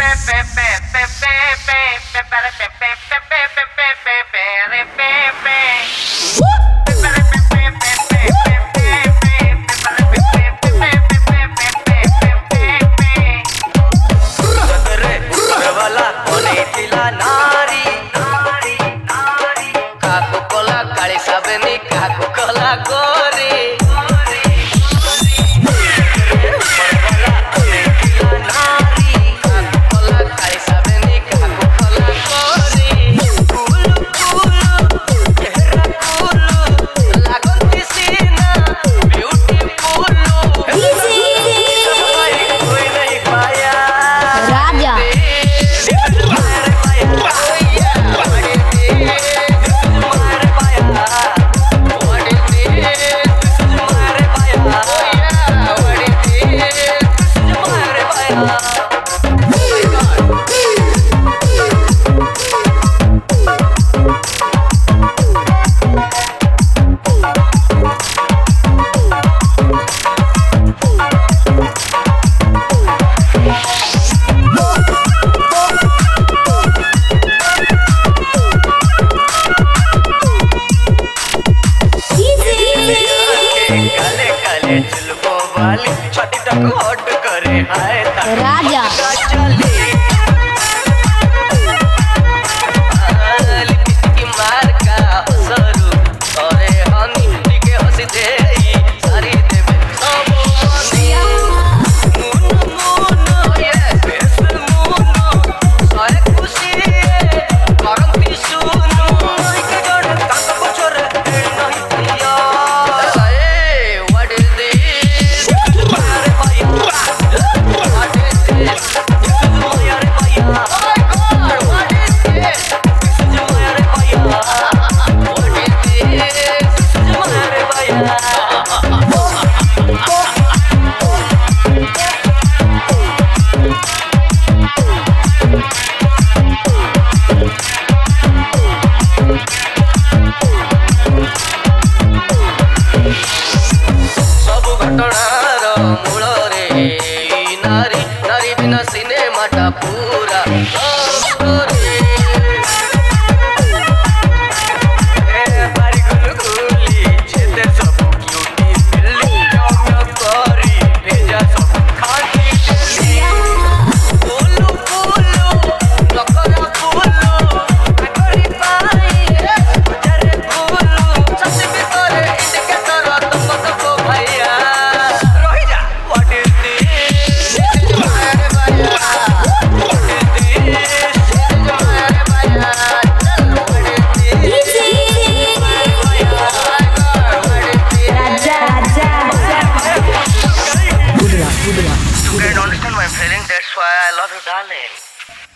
Hot करे हाय राजा lipstick मार का सरू अरे हनी टिके हसी दे सारी देवे सब मनिया मुन मुन ये बेस मुन सारे खुशी करंती सुनु एक जण काका बचर नहीं पिया साए व्हाट इज दिस मारे भाई व्हाट इज दिस यार भैया व्हाट इज दिस मारे भैया व्हाट इज दिस मारे भैया सब घटनार मूल रे नारी नारी बिना सिनेमाटा पूरा रे बारी गुलगुली छेदे सब क्यूटी दिल्ली काम करी भेजा सब खाती बोलू बोलू लकरा बोलू करी पाई जरे बोलू सच में करे इनके तरह तुमको भैया रह जा व्हाट इज दिस मारे भैया व्हाट इज दिस मारे भैया चल व्हाट इज दिस मारे भैया व्हाट इज दिस राजा You can't understand my feeling, that's why I love you, darling.